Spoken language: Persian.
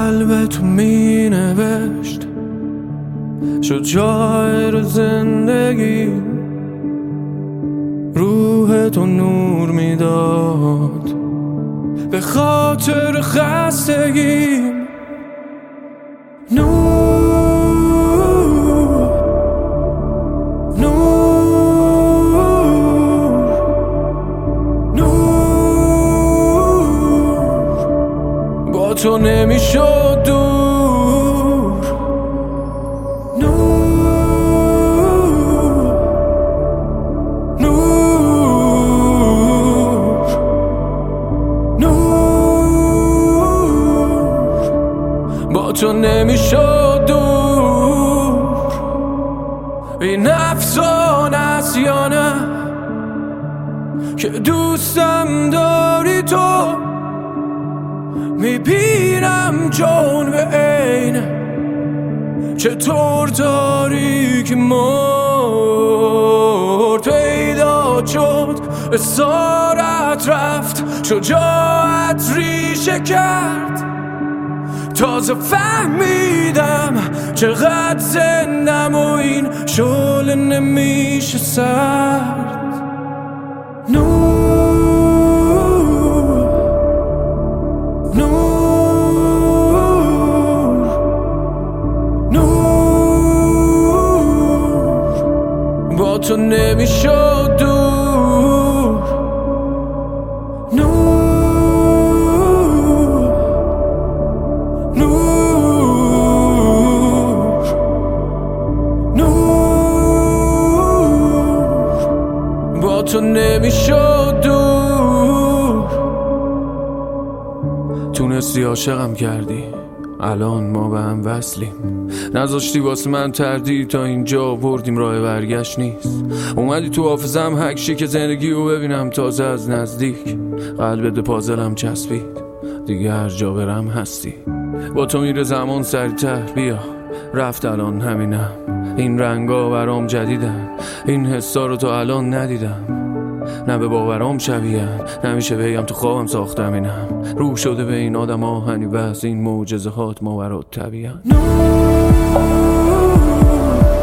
قلب تو می نوشت شد شاعر زندگی، روح تو نور میداد به خاطر خستگی. با تو نمیشد دور. با تو نمیشد دور. این افسانه است یا نه که دوستم داری تو؟ میبینم جان به عینه چطور داری که مرد پیدا شد، اسارت رفت، شجاعت ریشه کرد. تازه فهمیدم چقدر زندم و این شعله نمیشه سرد. با تو نمیشد دور. با تو نمیشد دور. تونستی عاشقم کردی، الان ما به هم وصلیم. نذاشتی واسه من تردید، تا اینجا بردیم راه برگشت نیست. اومدی تو حافظم حکشی که زندگی رو ببینم تازه از نزدیک. قلبت به پازلم چسبید، دیگه هر جا برم هستی. با تو میره زمان سریعتر، بیا رفت الان همینم. این رنگا برام جدیدن، این حسا رو تا الان ندیدم. نه به باورام شبیه‌ن، نمیشه بگم تو خوابم ساختم اینم. روح شده به این آدم آهنی بس، این معجزهات ماورا طبیعن.